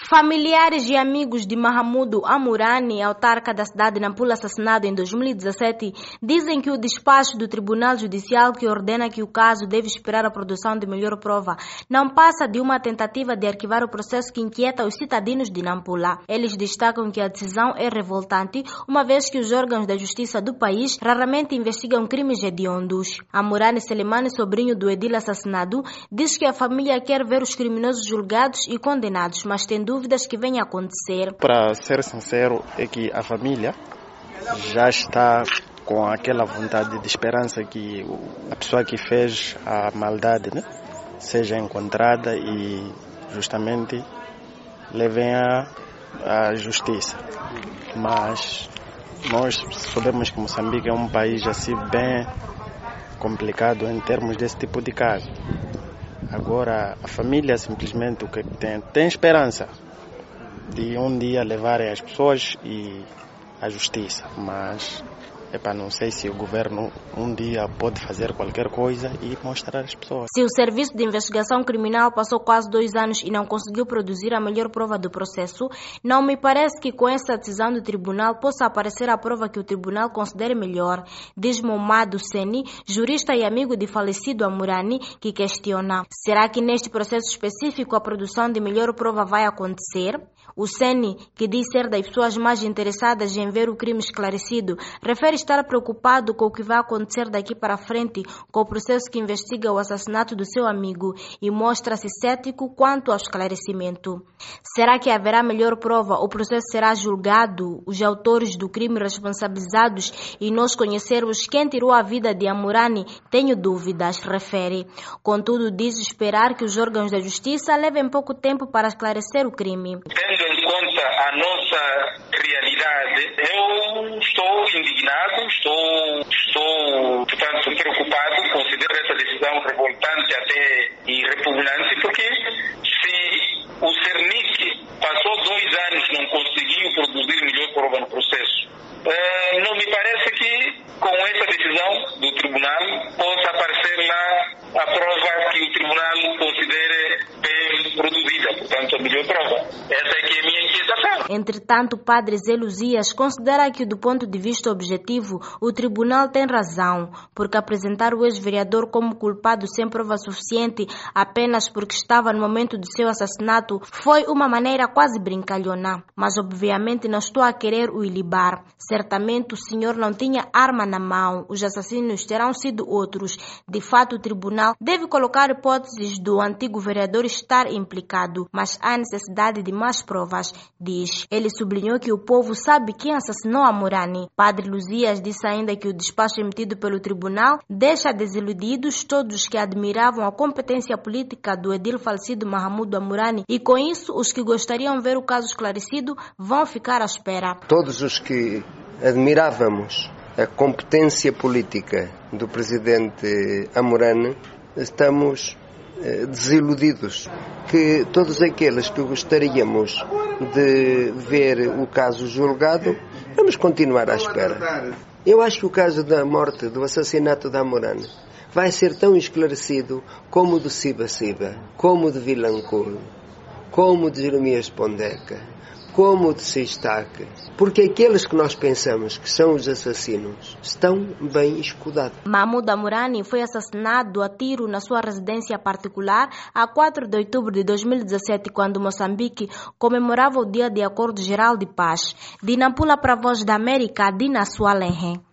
Familiares e amigos de Mahamudu Amurani, autarca da cidade de Nampula, assassinado em 2017, dizem que o despacho do Tribunal Judicial que ordena que o caso deve esperar a produção de melhor prova não passa de uma tentativa de arquivar o processo que inquieta os cidadãos de Nampula. Eles destacam que a decisão é revoltante, uma vez que os órgãos da justiça do país raramente investigam crimes hediondos. Amurani Selemani, sobrinho do edil assassinado, diz que a família quer ver os criminosos julgados e condenados, mas tem dúvidas que venha a acontecer. Para ser sincero, é que a família já está com aquela vontade de esperança que a pessoa que fez a maldade, seja encontrada e justamente levem à justiça. Mas nós sabemos que Moçambique é um país assim bem complicado em termos desse tipo de caso. Agora, a família simplesmente o que tem esperança de um dia levarem as pessoas à justiça, mas não sei se o governo um dia pode fazer qualquer coisa e mostrar às pessoas. Se o Serviço de Investigação Criminal passou quase 2 anos e não conseguiu produzir a melhor prova do processo, não me parece que com essa decisão do tribunal possa aparecer a prova que o tribunal considere melhor, diz Momado Seni, jurista e amigo de falecido Amurani, que questiona: será que neste processo específico a produção de melhor prova vai acontecer? O Seni, que diz ser das pessoas mais interessadas em ver o crime esclarecido, refere estar preocupado com o que vai acontecer daqui para frente com o processo que investiga o assassinato do seu amigo e mostra-se cético quanto ao esclarecimento. Será que haverá melhor prova? O processo será julgado, os autores do crime responsabilizados e nós conhecermos quem tirou a vida de Amurani? Tenho dúvidas, refere. Contudo, diz esperar que os órgãos da justiça levem pouco tempo para esclarecer o crime. Tendo em conta a nossa realidade, eu estou indignado, estou portanto, preocupado, considero essa decisão revoltante até e repugnante, porque se o CERNIC passou 2 anos e não conseguiu produzir melhor prova no processo, não me parece que com essa decisão do tribunal possa aparecer lá a prova que o tribunal considere bem produzida, portanto a melhor prova. Essa é que é a minha inquietação. Entretanto, o padre Zé Luzias considera que, do ponto de vista objetivo, o tribunal tem razão, porque apresentar o ex-vereador como culpado sem prova suficiente apenas porque estava no momento do seu assassinato foi uma maneira quase brincalhona. Mas obviamente não estou a querer o ilibar. Certamente o senhor não tinha arma na mão, os assassinos terão sido outros. De fato, o tribunal deve colocar hipóteses do antigo vereador estar implicado, mas há necessidade de mais provas, diz. Ele sublinhou que o povo sabe quem assassinou Amurani. Padre Luzias disse ainda que o despacho emitido pelo tribunal deixa desiludidos todos os que admiravam a competência política do edil falecido Mahamudu Amurani e com isso os que gostariam de ver o caso esclarecido vão ficar à espera. Todos os que admirávamos a competência política do presidente Amurani estamos desiludidos, que todos aqueles que gostaríamos de ver o caso julgado, vamos continuar à espera. Eu acho que o caso da morte, do assassinato de Amurani, vai ser tão esclarecido como o do Siba, como o de Vilancourt, como o de Jeremias Pondeca, como o de Sestaque, porque aqueles que nós pensamos que são os assassinos estão bem escudados. Mahamudu Amurani foi assassinado a tiro na sua residência particular a 4 de outubro de 2017, quando Moçambique comemorava o Dia de Acordo Geral de Paz. De Nampula para a Voz da América, Dina Sualenhe.